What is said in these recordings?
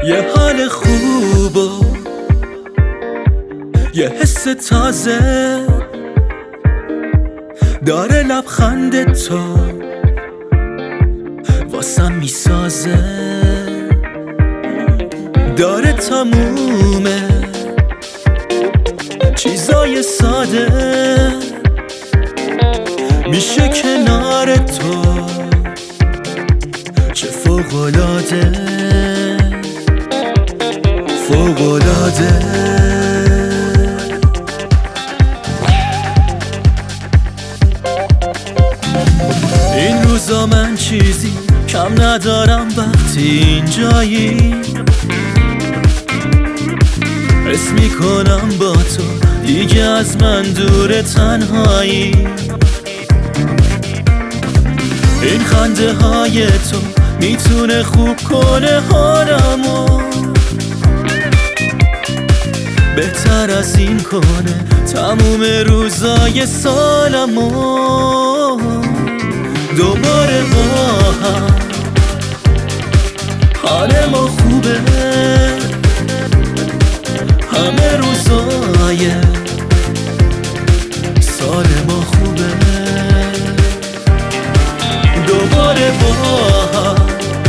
یه حال خوب و یه حس تازه داره لبخند تو واسم میسازه، داره تموم چیزای ساده میشه کنار تو، چه فوق‌العاده فوق‌العاده. این روزا من چیزی کم ندارم وقتی اینجایی، حس میکنم با تو دیگه از من دور تنهایی. این خنده های تو میتونه خوب کنه حالمو، بهتر از این کنه تموم روزای سالمو. دوباره با هم حال ما خوبه، همه روزای سال ما خوبه. دوباره با هم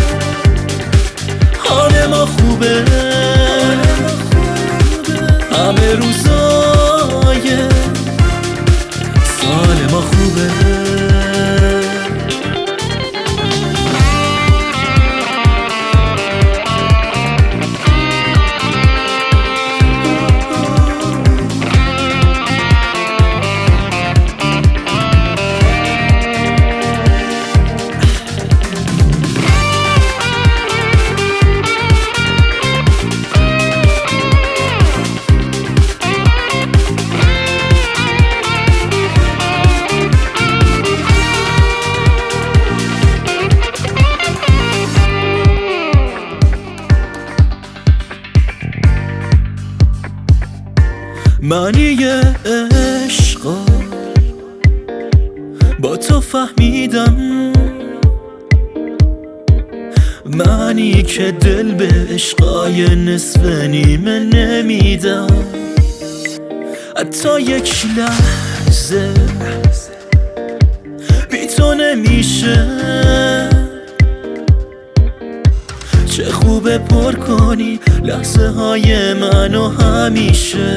حال ما خوبه، همه روزای سال ما خوبه. معنی عشقا با تو فهمیدم، معنی که دل به عشقای نصف نیمه نمیدم. حتی یک لحظه بی تو نمیشه، چه خوبه پر کنی لحظه های منو همیشه.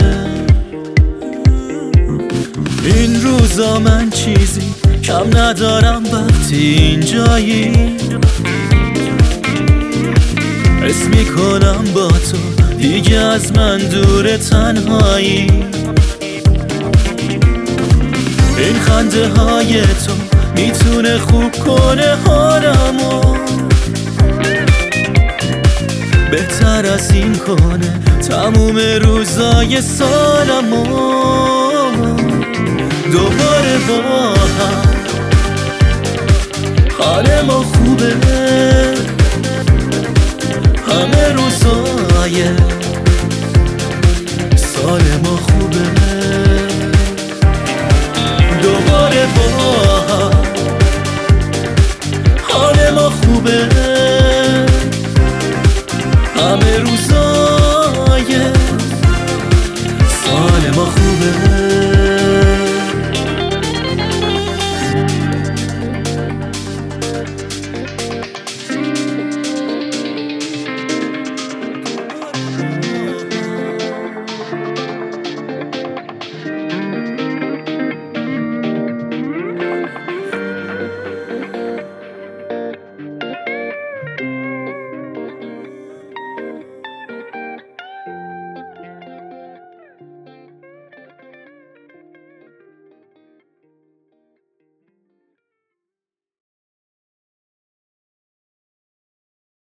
این روزا من چیزی کم ندارم وقتی اینجایی، حس میکنم با تو دیگه از من دور تنهایی. این خنده های تو میتونه خوب کنه حالمو، بهتر از این کنه تموم روزای سالمو. دوباره با هم حال ما خوبه، همه روزای سال ما خوبه. دوباره با هم حال ما خوبه، همه روزای